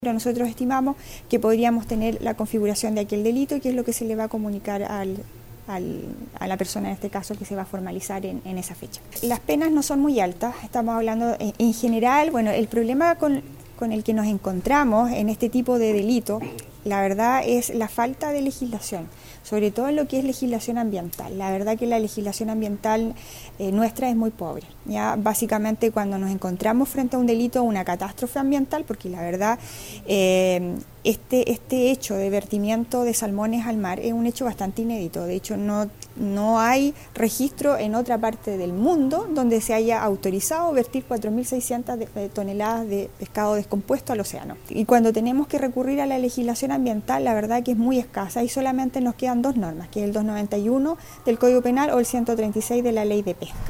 Pero nosotros estimamos que podríamos tener la configuración de aquel delito, que es lo que se le va a comunicar a la persona en este caso que se va a formalizar en esa fecha. Las penas no son muy altas, estamos hablando en general, bueno, el problema con el que nos encontramos en este tipo de delito, la verdad es la falta de legislación, sobre todo en lo que es legislación ambiental. La verdad que la legislación ambiental nuestra es muy pobre. Ya básicamente cuando nos encontramos frente a un delito, una catástrofe ambiental, porque la verdad este hecho de vertimiento de salmones al mar es un hecho bastante inédito. De hecho no hay registro en otra parte del mundo donde se haya autorizado vertir 4.600 toneladas de pescado descompuesto al océano. Y cuando tenemos que recurrir a la legislación ambiental, la verdad que es muy escasa y solamente nos quedan dos normas, que es el 291 del Código Penal o el 136 de la Ley de Pesca.